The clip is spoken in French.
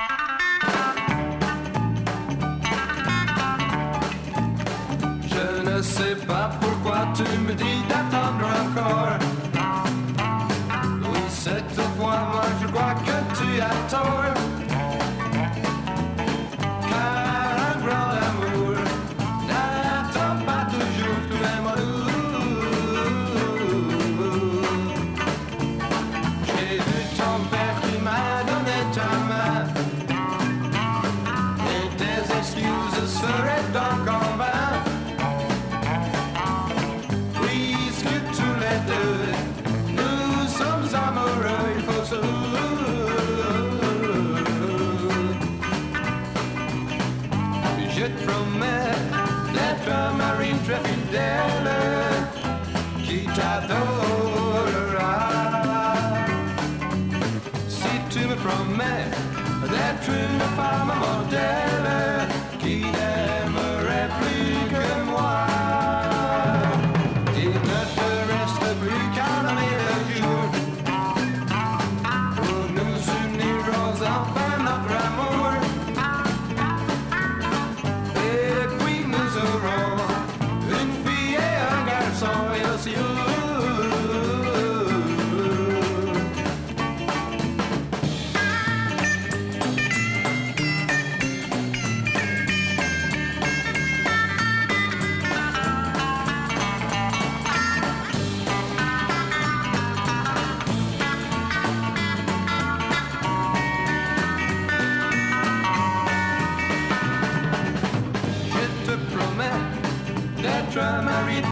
Je ne sais pas pourquoi tu me dis d'attendre encore. Oui, cette fois, moi je crois que tu as tort. Car un grand amour n'attend pas toujours tous les mots. J'ai vu ton père qui m'a donné ta main, et tes excuses seraient donc en vain. Puisque tous les deux nous sommes amoureux, il faut se... Je te promets d'être un mari très fidèle qui t'adorera. Si tu me promets d'être une femme modèle qui n'aime